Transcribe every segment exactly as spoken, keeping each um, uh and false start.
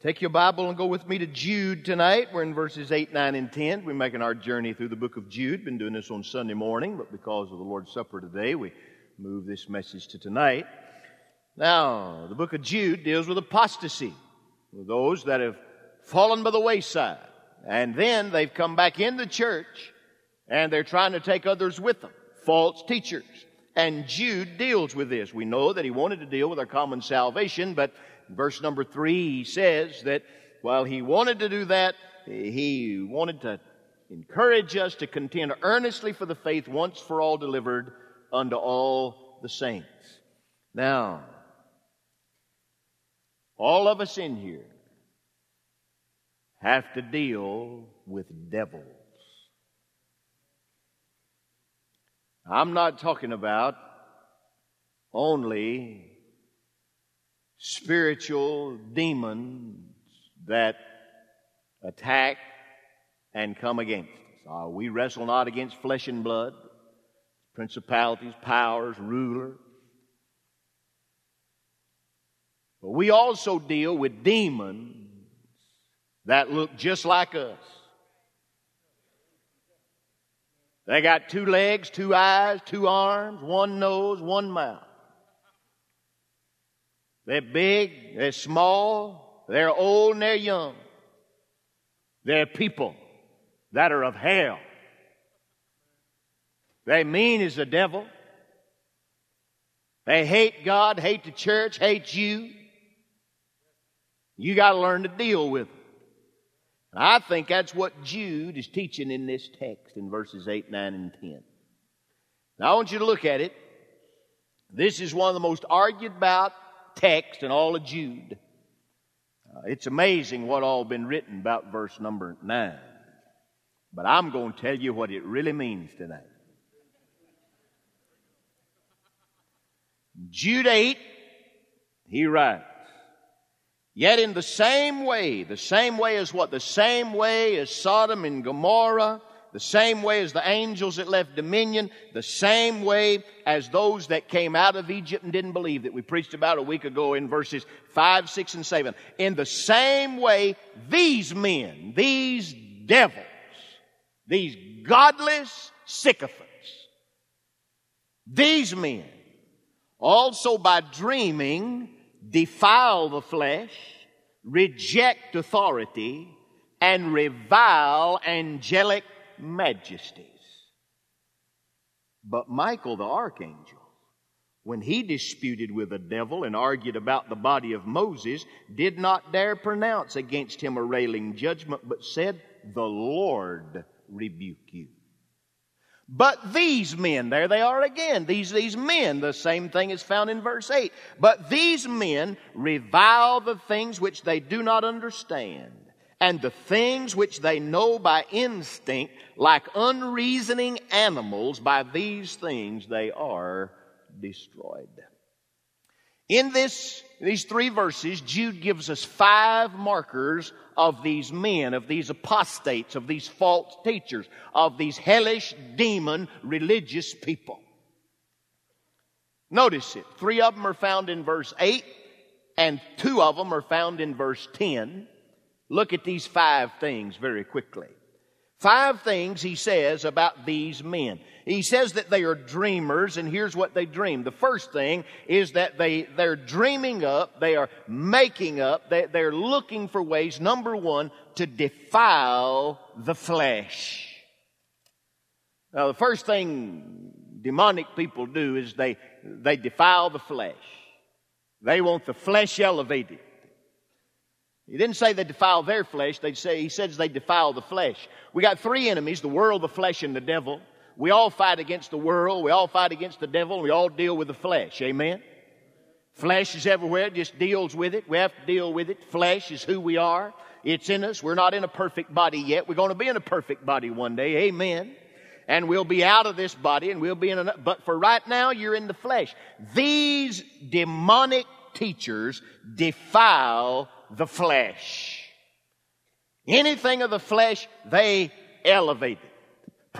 Take your Bible and go with me to Jude tonight. We're in verses eight, nine, and ten. We're making our journey through the book of Jude. Been doing this on Sunday morning, but because of the Lord's Supper today, we move this message to tonight. Now, the book of Jude deals with apostasy, with those that have fallen by the wayside. And then they've come back in the church, and they're trying to take others with them, false teachers. And Jude deals with this. We know that he wanted to deal with our common salvation, but verse number three, he says that while he wanted to do that, he wanted to encourage us to contend earnestly for the faith once for all delivered unto all the saints. Now, all of us in here have to deal with devils. I'm not talking about only spiritual demons that attack and come against us. Uh, we wrestle not against flesh and blood, principalities, powers, rulers. But we also deal with demons that look just like us. They got two legs, two eyes, two arms, one nose, one mouth. They're big, they're small, they're old and they're young. They're people that are of hell. They mean as the devil. They hate God, hate the church, hate you. You got to learn to deal with them. I think that's what Jude is teaching in this text in verses eight, nine, and ten. Now I want you to look at it. This is one of the most argued about texts in all of Jude. Uh, it's amazing what all been written about verse number nine. But I'm going to tell you what it really means tonight. Jude eight, he writes, yet in the same way, the same way as what? The same way as Sodom and Gomorrah, the same way as the angels that left dominion, the same way as those that came out of Egypt and didn't believe, that we preached about a week ago in verses five, six, and seven. In the same way, these men, these devils, these godless sycophants, these men also by dreaming defile the flesh, reject authority, and revile angelic majesties. But Michael the archangel, when he disputed with the devil and argued about the body of Moses, did not dare pronounce against him a railing judgment, but said, the Lord rebuke you. But these men, there they are again, these, these men, the same thing is found in verse eight. But these men revile the things which they do not understand, and the things which they know by instinct, like unreasoning animals, by these things they are destroyed. In this, these three verses, Jude gives us five markers of these men, of these apostates, of these false teachers, of these hellish, demon, religious people. Notice it. Three of them are found in verse eight, and two of them are found in verse ten. Look at these five things very quickly. Five things he says about these men. He says that they are dreamers, and here's what they dream. The first thing is that they, they're dreaming up, they are making up, they, they're looking for ways, number one, to defile the flesh. Now, the first thing demonic people do is they, they defile the flesh. They want the flesh elevated. He didn't say they defile their flesh. They say, he says they defile the flesh. We got three enemies, the world, the flesh, and the devil. We all fight against the world. We all fight against the devil. And we all deal with the flesh. Amen? Flesh is everywhere. It just deals with it. We have to deal with it. Flesh is who we are. It's in us. We're not in a perfect body yet. We're going to be in a perfect body one day. Amen? And we'll be out of this body and we'll be in another. But for right now, you're in the flesh. These demonic teachers defile the flesh. Anything of the flesh, they elevate it.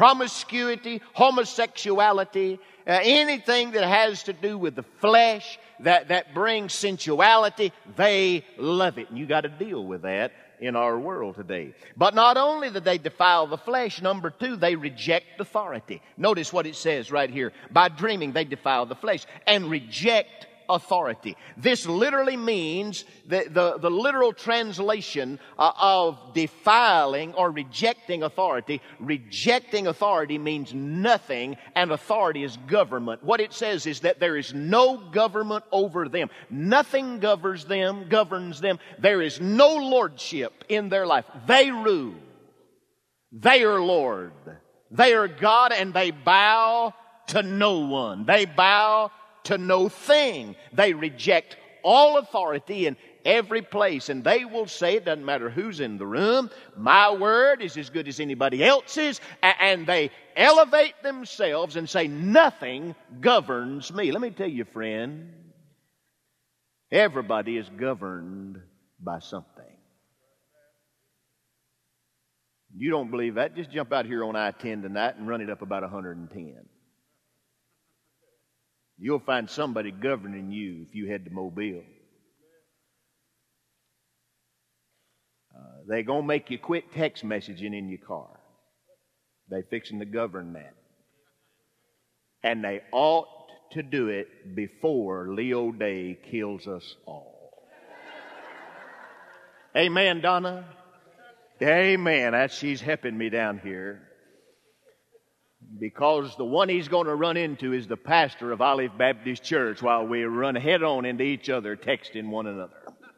Promiscuity, homosexuality, uh, anything that has to do with the flesh, that, that brings sensuality, they love it. And you got to deal with that in our world today. But not only do they defile the flesh, number two, they reject authority. Notice what it says right here. By dreaming, they defile the flesh and reject authority. This literally means, the, the, the literal translation uh, of defiling or rejecting authority. Rejecting authority means nothing, and authority is government. What it says is that there is no government over them. Nothing governs them, governs them. There is no lordship in their life. They rule. They are Lord. They are God, and they bow to no one. They bow to no thing. They reject all authority in every place. And they will say, it doesn't matter who's in the room, my word is as good as anybody else's. And they elevate themselves and say, nothing governs me. Let me tell you, friend, everybody is governed by something. You don't believe that? Just jump out here on I ten tonight and run it up about one hundred ten. You'll find somebody governing you if you head to Mobile. Uh, they're going to make you quit text messaging in your car. They're fixing to govern that. And they ought to do it before Leo Day kills us all. Amen, Donna? Amen. That's, she's helping me down here. Because the one he's going to run into is the pastor of Olive Baptist Church while we run head on into each other, texting one another.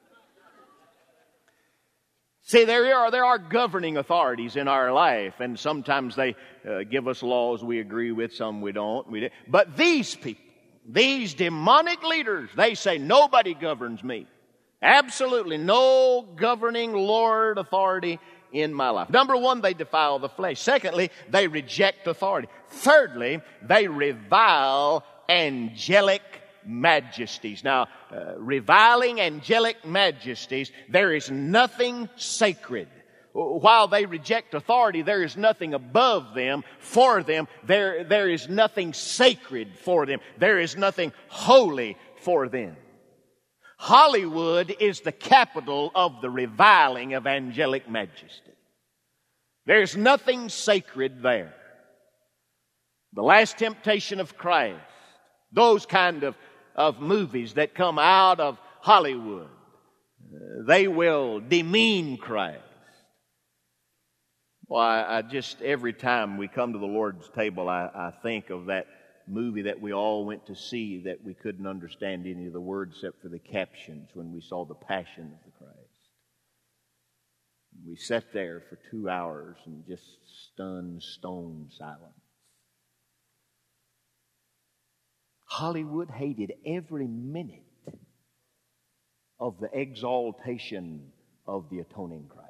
See, there are, there are governing authorities in our life, and sometimes they uh, give us laws we agree with, some we don't. We, but these people, these demonic leaders, they say, nobody governs me. Absolutely no governing Lord authority in my life. Number one, they defile the flesh. Secondly, they reject authority. Thirdly, they revile angelic majesties. Now, uh, reviling angelic majesties, there is nothing sacred. While they reject authority, there is nothing above them, for them. There, there is nothing sacred for them. There is nothing holy for them. Hollywood is the capital of the reviling of angelic majesty. There's nothing sacred there. The Last Temptation of Christ, those kind of, of movies that come out of Hollywood, they will demean Christ. Well, I, I just, every time we come to the Lord's table, I, I think of that movie that we all went to see that we couldn't understand any of the words except for the captions when we saw the Passion of the Christ. We sat there for two hours in just stunned, stone silence. Hollywood hated every minute of the exaltation of the atoning Christ.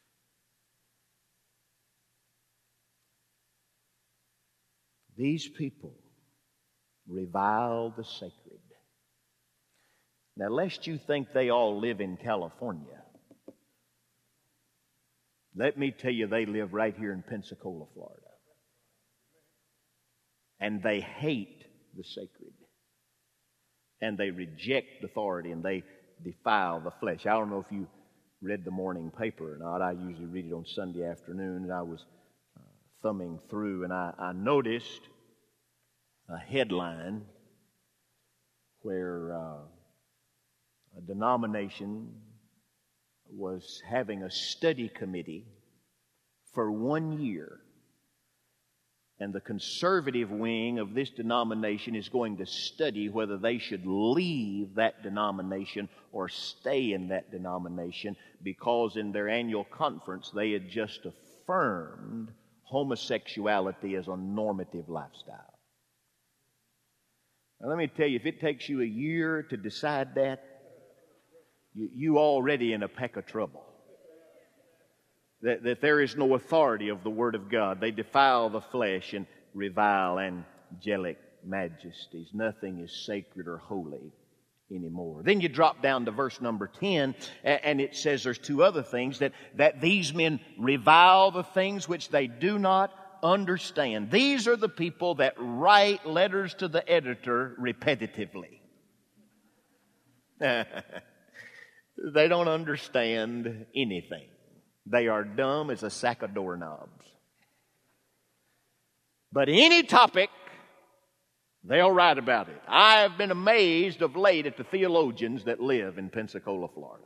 These people revile the sacred. Now, lest you think they all live in California, let me tell you, they live right here in Pensacola, Florida. And they hate the sacred. And they reject authority, and they defile the flesh. I don't know if you read the morning paper or not. I usually read it on Sunday afternoon, and I was uh, thumbing through, and I, I noticed a headline where uh, a denomination was having a study committee for one year. And the conservative wing of this denomination is going to study whether they should leave that denomination or stay in that denomination, because in their annual conference they had just affirmed homosexuality as a normative lifestyle. Now, let me tell you, if it takes you a year to decide that, you, you already in a peck of trouble. That, that there is no authority of the Word of God. They defile the flesh and revile angelic majesties. Nothing is sacred or holy anymore. Then you drop down to verse number ten, and it says there's two other things, that, that these men revile the things which they do not understand. These are the people that write letters to the editor repetitively. They don't understand anything. They are dumb as a sack of doorknobs. But any topic, they'll write about it. I have been amazed of late at the theologians that live in Pensacola, Florida.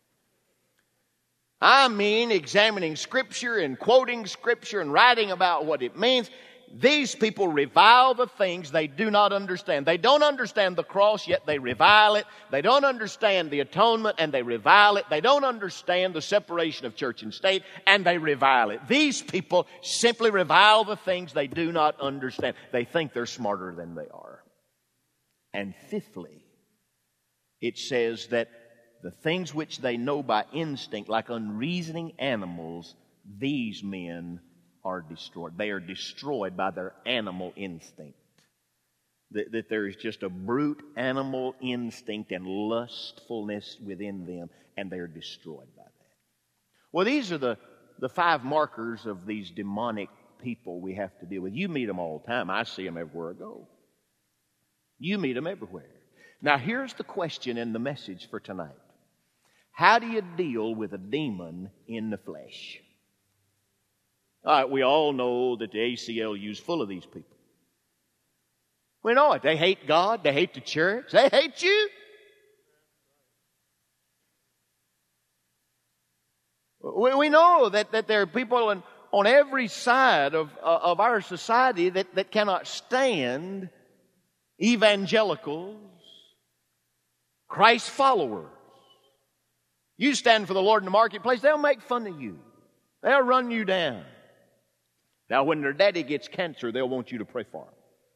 I mean, examining Scripture and quoting Scripture and writing about what it means. These people revile the things they do not understand. They don't understand the cross, yet they revile it. They don't understand the atonement, and they revile it. They don't understand the separation of church and state, and they revile it. These people simply revile the things they do not understand. They think they're smarter than they are. And fifthly, it says that the things which they know by instinct, like unreasoning animals, these men are destroyed. They are destroyed by their animal instinct. That, that there is just a brute animal instinct and lustfulness within them, and they are destroyed by that. Well, these are the, the five markers of these demonic people we have to deal with. You meet them all the time. I see them everywhere I go. You meet them everywhere. Now, here's the question in the message for tonight. How do you deal with a demon in the flesh? All right, we all know that the A C L U is full of these people. We know it. They hate God. They hate the church. They hate you. We, we know that, that there are people in, on every side of, uh, of our society that, that cannot stand evangelicals, Christ followers. You stand for the Lord in the marketplace, they'll make fun of you. They'll run you down. Now, when their daddy gets cancer, they'll want you to pray for him.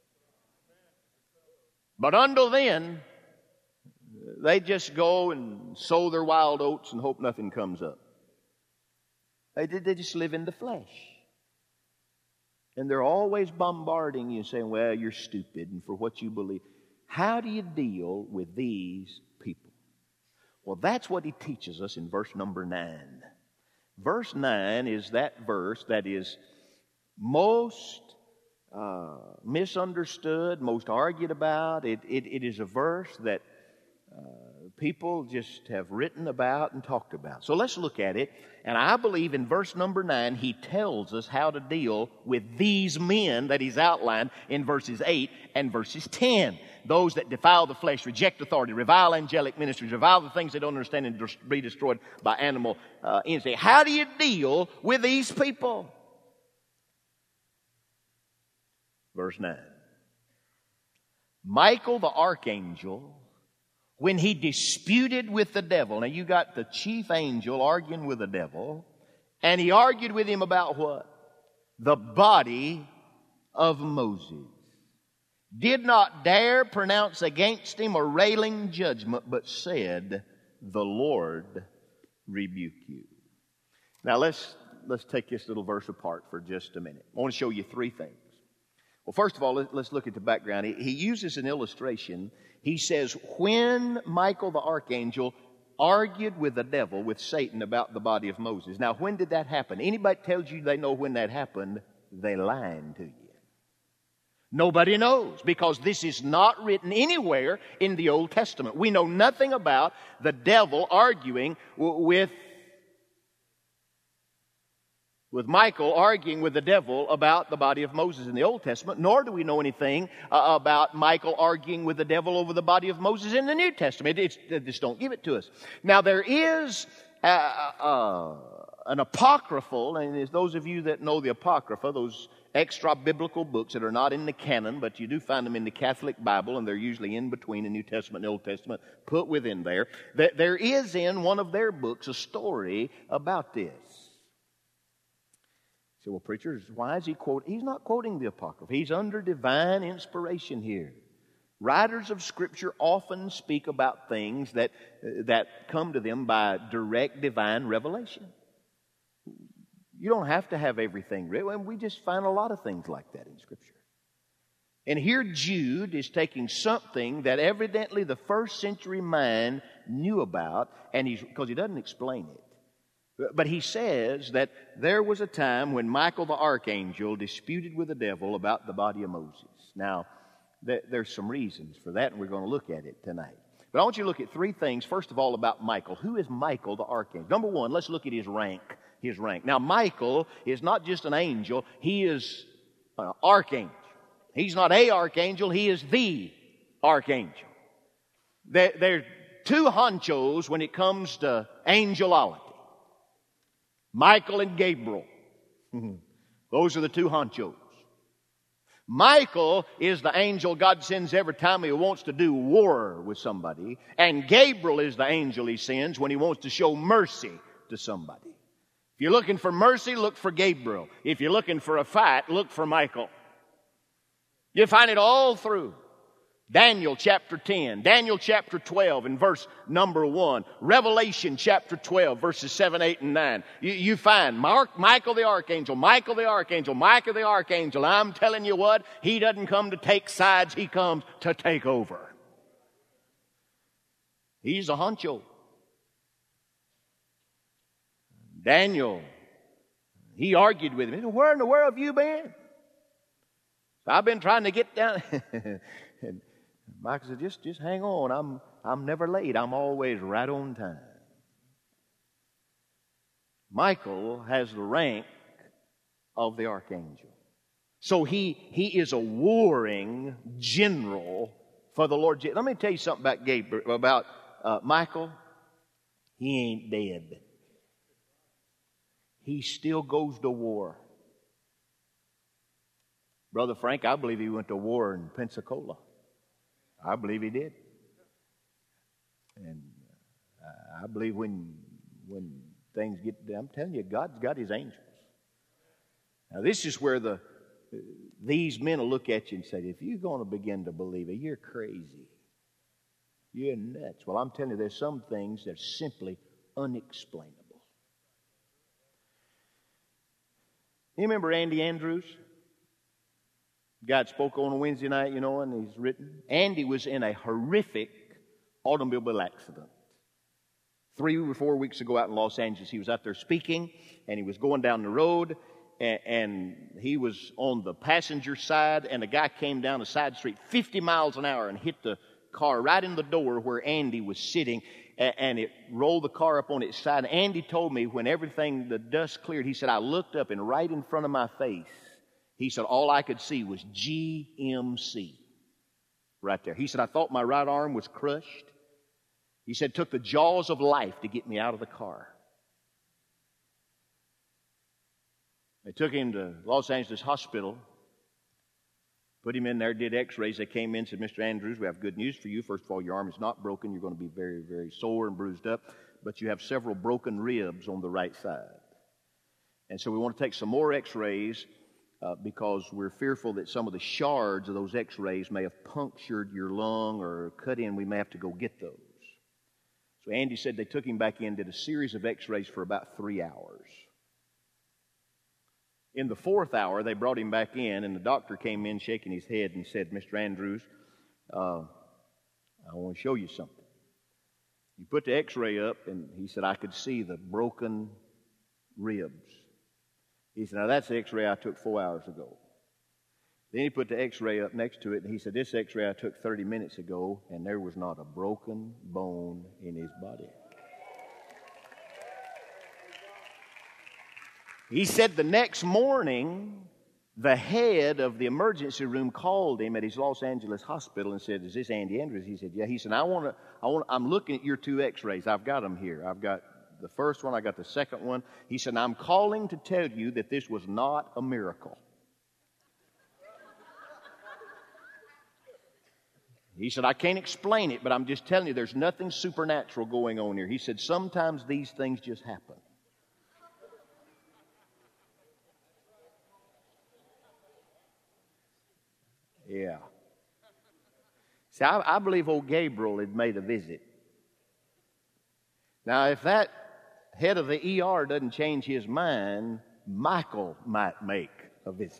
But until then, they just go and sow their wild oats and hope nothing comes up. They, they just live in the flesh. And they're always bombarding you, saying, well, you're stupid and for what you believe. How do you deal with these people? Well, that's what he teaches us in verse number nine. Verse nine is that verse that is most uh, misunderstood, most argued about. It, it, it is a verse that uh, people just have written about and talked about. So let's look at it. And I believe in verse number nine, he tells us how to deal with these men that he's outlined in verses eight and verses ten. Those that defile the flesh, reject authority, revile angelic ministries, revile the things they don't understand, and be destroyed by animal uh, instinct. How do you deal with these people? Verse nine. Michael the archangel, when he disputed with the devil. Now you got the chief angel arguing with the devil, and he argued with him about what? The body of Moses. Did not dare pronounce against him a railing judgment, but said, the Lord rebuke you. Now let's let's take this little verse apart for just a minute. I want to show you three things. Well, first of all, let's look at the background. He uses an illustration. He says, when Michael the archangel argued with the devil, with Satan, about the body of Moses. Now, when did that happen? Anybody tells you they know when that happened, they lying to you. Nobody knows, because this is not written anywhere in the Old Testament. We know nothing about the devil arguing with with Michael arguing with the devil about the body of Moses in the Old Testament, nor do we know anything uh, about Michael arguing with the devil over the body of Moses in the New Testament. It's, they just don't give it to us. Now, there is uh, uh, an apocryphal, and as those of you that know the Apocrypha, those extra-biblical books that are not in the canon, but you do find them in the Catholic Bible, and they're usually in between the New Testament and the Old Testament, put within there, that there is in one of their books a story about this. So, well, preacher, why is he quoting? He's not quoting the Apocrypha. He's under divine inspiration here. Writers of Scripture often speak about things that, uh, that come to them by direct divine revelation. You don't have to have everything written. We just find a lot of things like that in Scripture. And here Jude is taking something that evidently the first century man knew about, and he's because he doesn't explain it. But he says that there was a time when Michael the archangel disputed with the devil about the body of Moses. Now, th- there's some reasons for that, and we're going to look at it tonight. But I want you to look at three things, first of all, about Michael. Who is Michael the archangel? Number one, let's look at his rank. His rank. Now, Michael is not just an angel. He is an archangel. He's not a archangel. He is the archangel. There, there are two honchos when it comes to angelology. Michael and Gabriel. Those are the two honchos. Michael is the angel God sends every time He wants to do war with somebody. And Gabriel is the angel He sends when He wants to show mercy to somebody. If you're looking for mercy, look for Gabriel. If you're looking for a fight, look for Michael. You find it all through. Daniel chapter ten, Daniel chapter twelve and verse number one, Revelation chapter twelve verses seven, eight, and nine. You, you find Mark, Michael the archangel, Michael the archangel, Michael the archangel. I'm telling you what, he doesn't come to take sides, he comes to take over. He's a honcho. Daniel, he argued with him. Where in the world have you been? I've been trying to get down. And Michael said, just, just hang on. I'm, I'm never late. I'm always right on time. Michael has the rank of the archangel. So he, he is a warring general for the Lord. Let me tell you something about Gabriel, about uh, Michael. He ain't dead. He still goes to war. Brother Frank, I believe he went to war in Pensacola. I believe he did. And I believe when when things get, I'm telling you, God's got His angels. Now this is where the these men will look at you and say, if you're going to begin to believe it, you're crazy. You're nuts. Well, I'm telling you, there's some things that are simply unexplainable. You remember Andy Andrews? God spoke on a Wednesday night, you know, and he's written. Andy was in a horrific automobile accident. Three or four weeks ago out in Los Angeles, he was out there speaking, and he was going down the road, and, and he was on the passenger side, and a guy came down a side street fifty miles an hour and hit the car right in the door where Andy was sitting, and, and it rolled the car up on its side. And Andy told me when everything, the dust cleared, he said, I looked up, and right in front of my face, he said, all I could see was G M C right there. He said, I thought my right arm was crushed. He said, it took the jaws of life to get me out of the car. They took him to Los Angeles Hospital, put him in there, did x-rays. They came in and said, Mister Andrews, we have good news for you. First of all, your arm is not broken. You're going to be very, very sore and bruised up, but you have several broken ribs on the right side. And so we want to take some more x-rays Uh, because we're fearful that some of the shards of those x-rays may have punctured your lung or cut in. We may have to go get those. So Andy said they took him back in, did a series of x-rays for about three hours. In the fourth hour, they brought him back in, and the doctor came in shaking his head and said, Mister Andrews, uh, I want to show you something. He put the x-ray up, and he said, I could see the broken ribs. He said, now that's the x-ray I took four hours ago. Then he put the x-ray up next to it, and he said, this x-ray I took thirty minutes ago, and there was not a broken bone in his body. He said the next morning, the head of the emergency room called him at his Los Angeles hospital and said, is this Andy Andrews? He said, yeah. He said, I want to, I want, I'm looking at your two x-rays. I've got them here. I've got the first one, I got the second one. He said, I'm calling to tell you that this was not a miracle. He said, I can't explain it, but I'm just telling you there's nothing supernatural going on here. He said, sometimes these things just happen. Yeah. See, I, I believe old Gabriel had made a visit. Now, if that head of the E R doesn't change his mind, Michael might make a visit.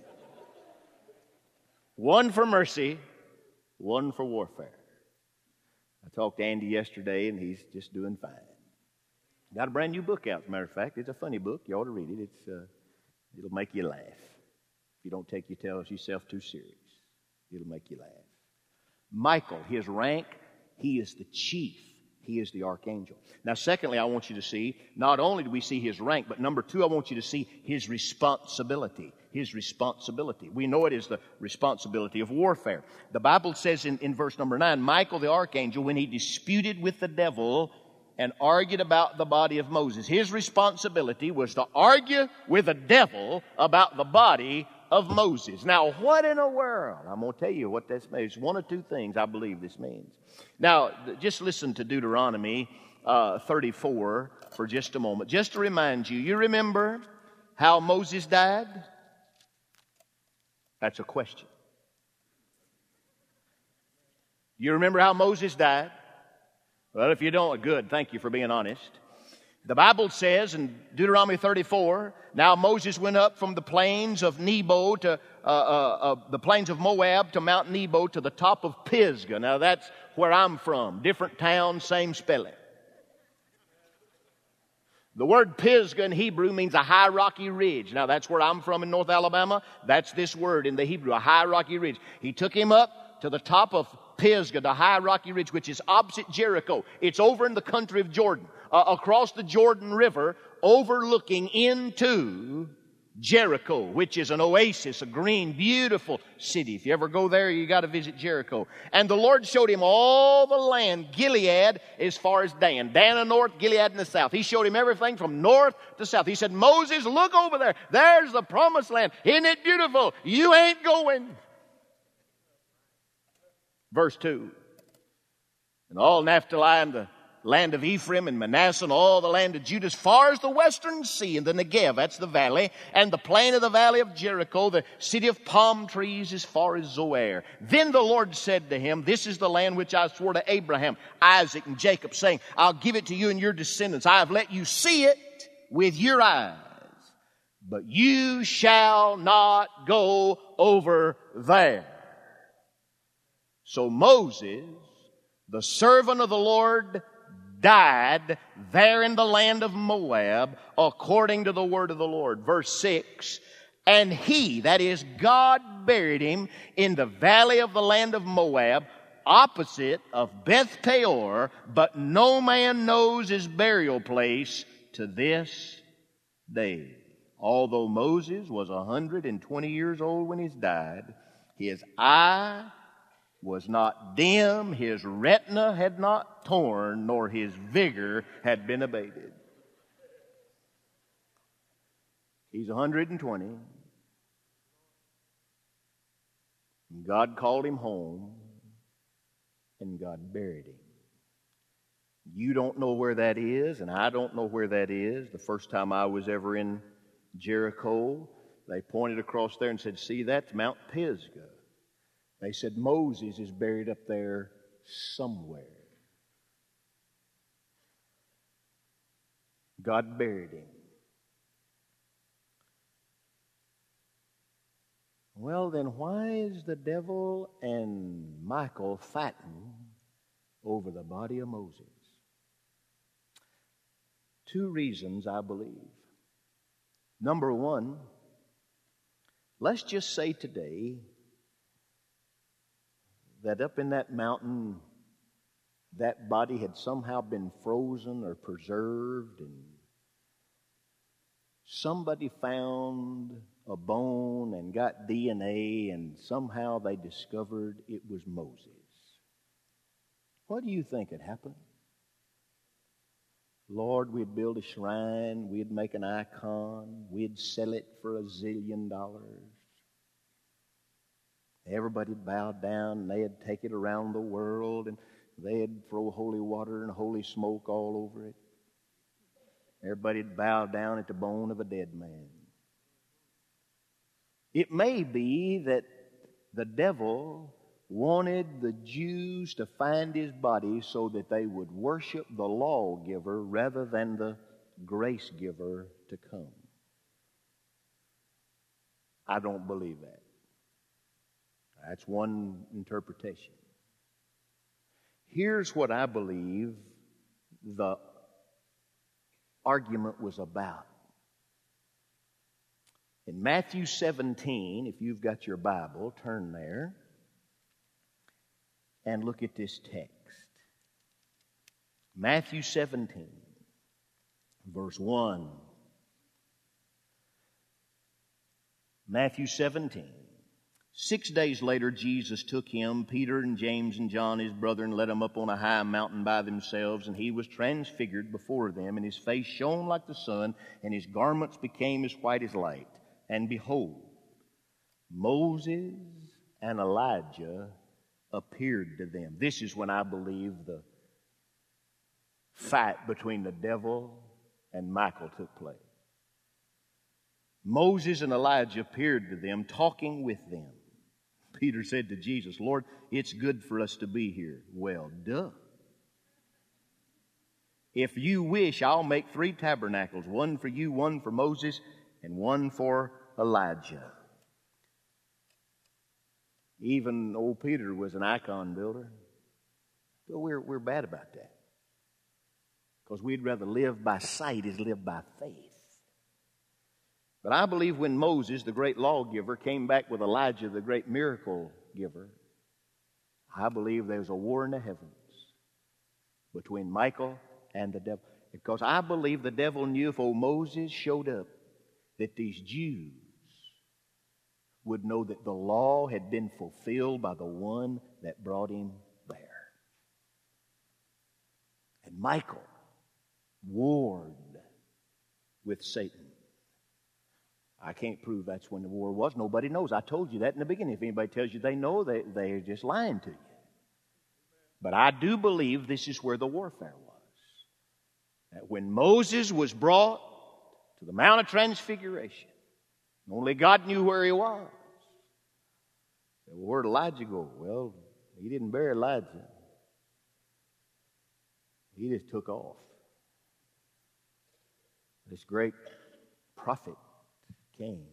One for mercy, one for warfare. I talked to Andy yesterday, and he's just doing fine. Got a brand new book out, as a matter of fact. It's a funny book. You ought to read it. It's uh, it'll make you laugh. If you don't take yourself too serious, it'll make you laugh. Michael, his rank He is the chief. He is the archangel. Now, secondly, I want you to see, not only do we see his rank, but number two, I want you to see his responsibility. His responsibility. We know it is the responsibility of warfare. The Bible says in, in verse number nine, Michael the archangel, when he disputed with the devil and argued about the body of Moses, his responsibility was to argue with the devil about the body of Moses. Now, what in the world? I'm going to tell you what this means. One or two things I believe this means. Now, just listen to Deuteronomy uh, thirty-four for just a moment. Just to remind you, you remember how Moses died? That's a question. You remember how Moses died? Well, if you don't, good. Thank you for being honest. The Bible says in Deuteronomy thirty-four, now Moses went up from the plains of Nebo to uh, uh, uh, the plains of Moab to Mount Nebo to the top of Pisgah. Now that's where I'm from. Different town, same spelling. The word Pisgah in Hebrew means a high rocky ridge. Now that's where I'm from in North Alabama. That's this word in the Hebrew, a high rocky ridge. He took him up to the top of Pisgah, the high rocky ridge, which is opposite Jericho. It's over in the country of Jordan, uh, across the Jordan River, overlooking into Jericho, which is an oasis, a green, beautiful city. If you ever go there, you got to visit Jericho. And the Lord showed him all the land, Gilead as far as Dan. Dan in the north, Gilead in the south. He showed him everything from north to south. He said, Moses, look over there. There's the promised land. Isn't it beautiful? You ain't going. Verse two. And all Naphtali and the land of Ephraim and Manasseh and all the land of Judah as far as the western sea and the Negev, that's the valley, and the plain of the valley of Jericho, the city of palm trees as far as Zoar. Then the Lord said to him, this is the land which I swore to Abraham, Isaac, and Jacob, saying, I'll give it to you and your descendants. I have let you see it with your eyes, but you shall not go over there. So Moses, the servant of the Lord, died there in the land of Moab according to the word of the Lord. Verse six, and he, that is God, buried him in the valley of the land of Moab, opposite of Beth Peor, but no man knows his burial place to this day. Although Moses was one hundred twenty years old when he died, his eye was not dim, his retina had not torn, nor his vigor had been abated. He's one hundred twenty. And God called him home, and God buried him. You don't know where that is, and I don't know where that is. The first time I was ever in Jericho, they pointed across there and said, see, that's Mount Pisgah. They said Moses is buried up there somewhere. God buried him. Well, then why is the devil and Michael fighting over the body of Moses? Two reasons, I believe. Number one, let's just say today that up in that mountain, that body had somehow been frozen or preserved, and somebody found a bone and got D N A, and somehow they discovered it was Moses. What do you think had happened? Lord, we'd build a shrine, we'd make an icon, we'd sell it for a zillion dollars. Everybody'd bow down, and they'd take it around the world, and they'd throw holy water and holy smoke all over it. Everybody'd bow down at the bone of a dead man. It may be that the devil wanted the Jews to find his body so that they would worship the lawgiver rather than the grace giver to come. I don't believe that. That's one interpretation. Here's what I believe the argument was about. In Matthew seventeen, if you've got your Bible, turn there and look at this text. Matthew seventeen, verse one. Matthew seventeen. Six days later, Jesus took him, Peter and James and John, his brother, and led them up on a high mountain by themselves. And he was transfigured before them, and his face shone like the sun, and his garments became as white as light. And behold, Moses and Elijah appeared to them. This is when I believe the fight between the devil and Michael took place. Moses and Elijah appeared to them, talking with them. Peter said to Jesus, Lord, it's good for us to be here. Well, duh. If you wish, I'll make three tabernacles, one for you, one for Moses, and one for Elijah. Even old Peter was an icon builder. But we're, we're bad about that. Because we'd rather live by sight as live by faith. But I believe when Moses, the great lawgiver, came back with Elijah, the great miracle giver, I believe there's a war in the heavens between Michael and the devil. Because I believe the devil knew if old Moses showed up, that these Jews would know that the law had been fulfilled by the one that brought him there. And Michael warred with Satan. I can't prove that's when the war was. Nobody knows. I told you that in the beginning. If anybody tells you they know, they, they're just lying to you. But I do believe this is where the warfare was. That when Moses was brought to the Mount of Transfiguration, only God knew where he was. Well, where'd Elijah go? Well, he didn't bury Elijah. He just took off. This great prophet came.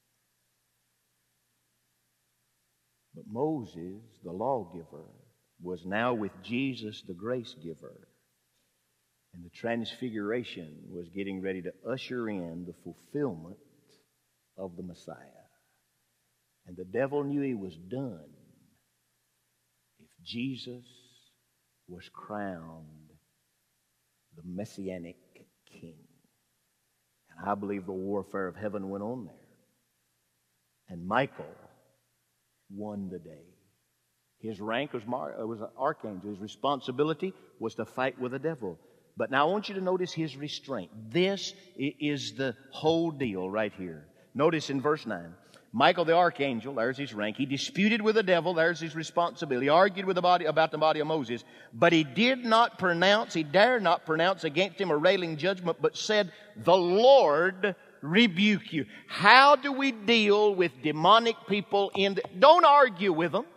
But Moses, the lawgiver, was now with Jesus, the grace giver. And the transfiguration was getting ready to usher in the fulfillment of the Messiah. And the devil knew he was done if Jesus was crowned the Messianic King. I believe the warfare of heaven went on there. And Michael won the day. His rank was, mar- was an archangel. His responsibility was to fight with the devil. But now I want you to notice his restraint. This is the whole deal right here. Notice in verse nine. Michael the archangel, there's his rank. He disputed with the devil, there's his responsibility. He argued with the body about the body of Moses. But he did not pronounce, he dared not pronounce against him a railing judgment, but said, the Lord rebuke you. How do we deal with demonic people in the, don't argue with them.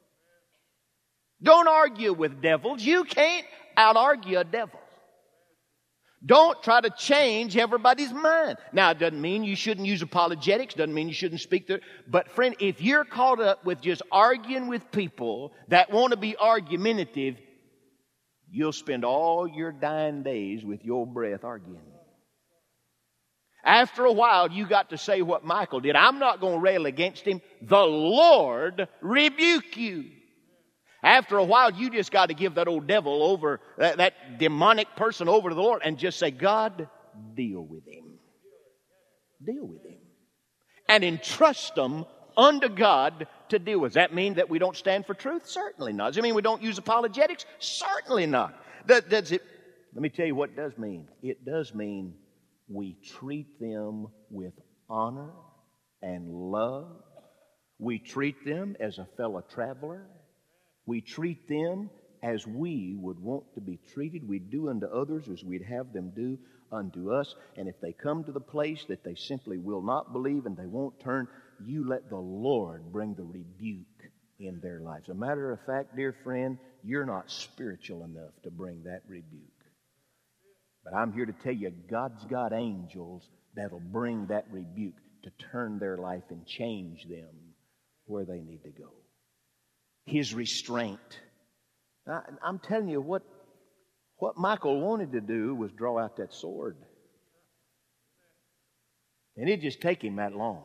Don't argue with devils. You can't out-argue a devil. Don't try to change everybody's mind. Now, it doesn't mean you shouldn't use apologetics. Doesn't mean you shouldn't speak to... But, friend, if you're caught up with just arguing with people that want to be argumentative, you'll spend all your dying days with your breath arguing. After a while, you got to say what Michael did. I'm not going to rail against him. The Lord rebuke you. After a while, you just got to give that old devil over, that, that demonic person over to the Lord and just say, God, deal with him. Deal with him. And entrust them unto God to deal with. Does that mean that we don't stand for truth? Certainly not. Does it mean we don't use apologetics? Certainly not. Does, does it, let me tell you what it does mean. It does mean we treat them with honor and love. We treat them as a fellow traveler. We treat them as we would want to be treated. We do unto others as we'd have them do unto us. And if they come to the place that they simply will not believe and they won't turn, you let the Lord bring the rebuke in their lives. As a matter of fact, dear friend, you're not spiritual enough to bring that rebuke. But I'm here to tell you, God's got angels that'll bring that rebuke to turn their life and change them where they need to go. His restraint. Now, I'm telling you, what, what Michael wanted to do was draw out that sword. And it just take him that long.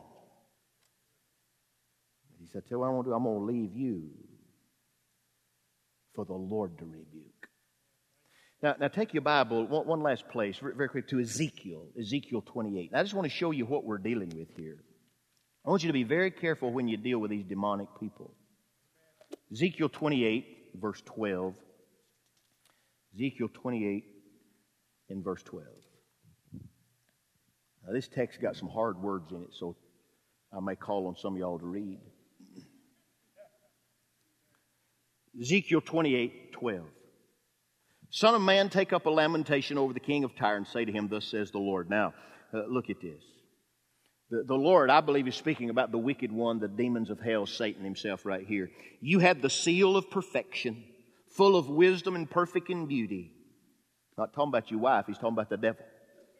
He said, tell you what I'm going to do. I'm going to leave you for the Lord to rebuke. Now, now take your Bible, one, one last place, very, very quick, to Ezekiel, Ezekiel twenty-eight. Now, I just want to show you what we're dealing with here. I want you to be very careful when you deal with these demonic people. Ezekiel twenty-eight, verse twelve. Ezekiel twenty-eight in verse twelve. Now, this text got some hard words in it, so I may call on some of y'all to read. Ezekiel twenty-eight, twelve. Son of man, take up a lamentation over the king of Tyre and say to him, thus says the Lord. Now, uh, look at this. The, the Lord, I believe, is speaking about the wicked one, the demons of hell, Satan himself right here. You had the seal of perfection, full of wisdom and perfect in beauty. Not talking about your wife, he's talking about the devil.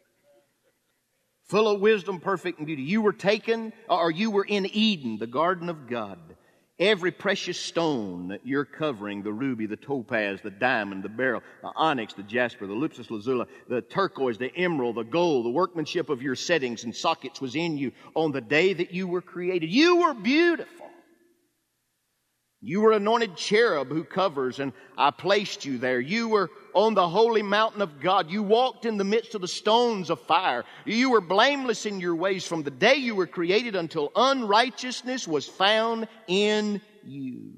Full of wisdom, perfect in beauty. You were taken, or you were in Eden, the garden of God. Every precious stone that you're covering, the ruby, the topaz, the diamond, the beryl, the onyx, the jasper, the lapis lazuli, the turquoise, the emerald, the gold, the workmanship of your settings and sockets was in you on the day that you were created. You were beautiful. You were anointed cherub who covers, and I placed you there. You were on the holy mountain of God. You walked in the midst of the stones of fire. You were blameless in your ways from the day you were created until unrighteousness was found in you.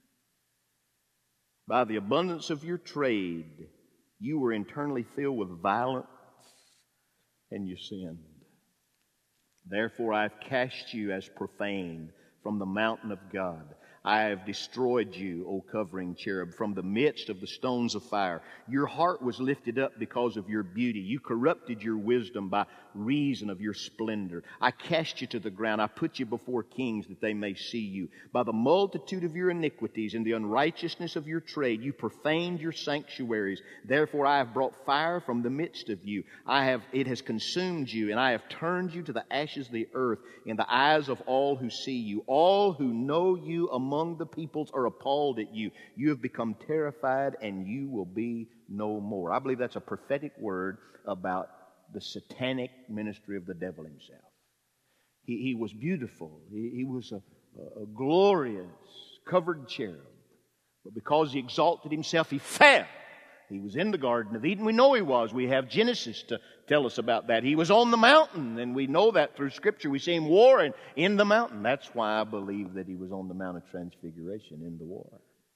By the abundance of your trade, you were internally filled with violence, and you sinned. Therefore I have cast you as profane from the mountain of God. I have destroyed you, O covering cherub, from the midst of the stones of fire. Your heart was lifted up because of your beauty. You corrupted your wisdom by reason of your splendor. I cast you to the ground. I put you before kings that they may see you. By the multitude of your iniquities and the unrighteousness of your trade, you profaned your sanctuaries. Therefore I have brought fire from the midst of you. I have, it has consumed you, and I have turned you to the ashes of the earth in the eyes of all who see you. All who know you among Among the peoples are appalled at you. You have become terrified, and you will be no more. I believe that's a prophetic word about the satanic ministry of the devil himself. He, he was beautiful. He, he was a, a glorious, covered cherub. But because he exalted himself, he fell. He was in the Garden of Eden. We know he was. We have Genesis to tell us about that. He was on the mountain, and we know that through Scripture. We see him warring in the mountain. That's why I believe that he was on the Mount of Transfiguration in the war.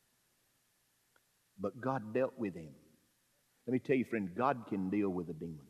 But God dealt with him. Let me tell you, friend, God can deal with the demons.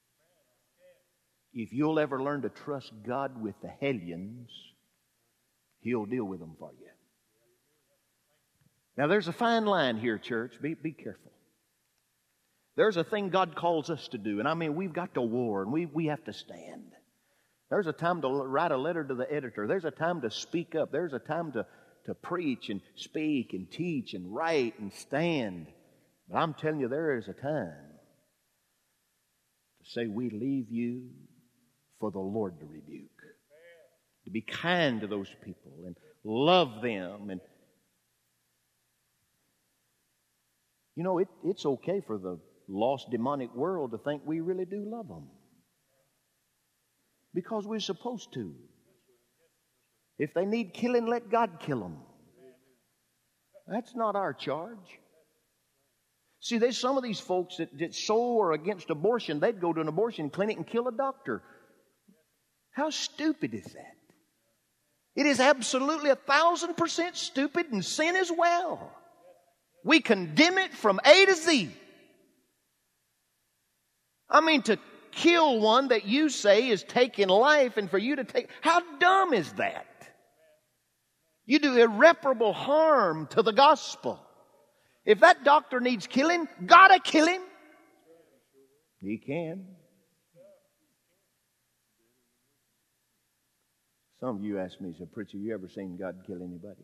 If you'll ever learn to trust God with the hellions, He'll deal with them for you. Now, there's a fine line here, church. Be, be careful. There's a thing God calls us to do, and I mean, we've got to war, and we, we have to stand. There's a time to write a letter to the editor. There's a time to speak up. There's a time to, to preach and speak and teach and write and stand. But I'm telling you, there is a time to say we leave you for the Lord to rebuke. To be kind to those people and love them. And you know, it, it's okay for the lost demonic world to think we really do love them. Because we're supposed to. If they need killing, let God kill them. That's not our charge. See, there's some of these folks that, that so are against abortion, they'd go to an abortion clinic and kill a doctor. How stupid is that? It is absolutely a thousand percent stupid and sin as well. We condemn it from A to Z. I mean, to kill one that you say is taking life, and for you to take... How dumb is that? You do irreparable harm to the gospel. If that doctor needs killing, gotta kill him. He can. Some of you ask me, said, preacher, you ever seen God kill anybody?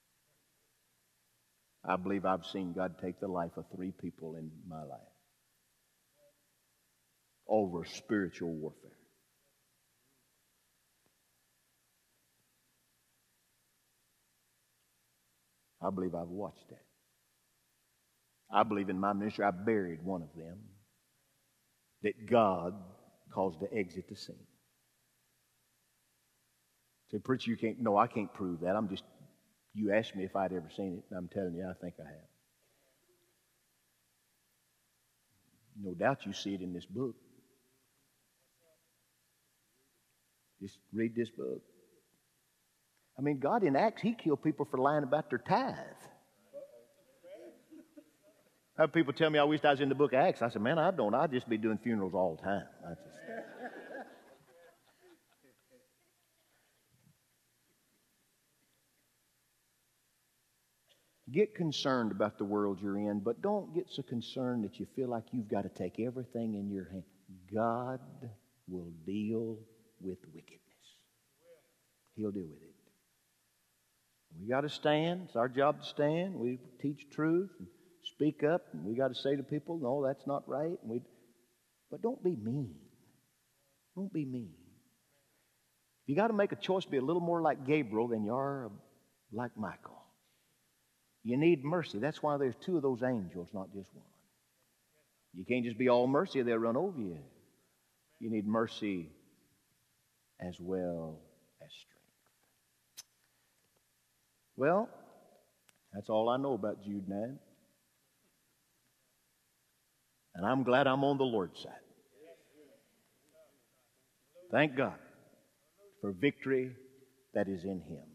I believe I've seen God take the life of three people in my life over spiritual warfare. I believe I've watched that. I believe in my ministry I buried one of them that God caused to exit the scene. Say, preacher, you can't, no, I can't prove that. I'm just, you asked me if I'd ever seen it, and I'm telling you, I think I have. No doubt you see it in this book. Just read this book. I mean, God in Acts, He killed people for lying about their tithe. I have people tell me I wished I was in the book of Acts. I said, man, I don't. I'd just be doing funerals all the time. I just... Get concerned about the world you're in, but don't get so concerned that you feel like you've got to take everything in your hand. God will deal with wickedness. He'll deal with it. We got to stand. It's our job to stand. We teach truth and speak up. And we got to say to people, no, that's not right. And we, but don't be mean. Don't be mean. If you got to make a choice, be a little more like Gabriel than you are like Michael. You need mercy. That's why there's two of those angels, not just one. You can't just be all mercy, they'll run over you. You need mercy as well as strength. Well, that's all I know about Jude nine. And I'm glad I'm on the Lord's side. Thank God for victory that is in Him.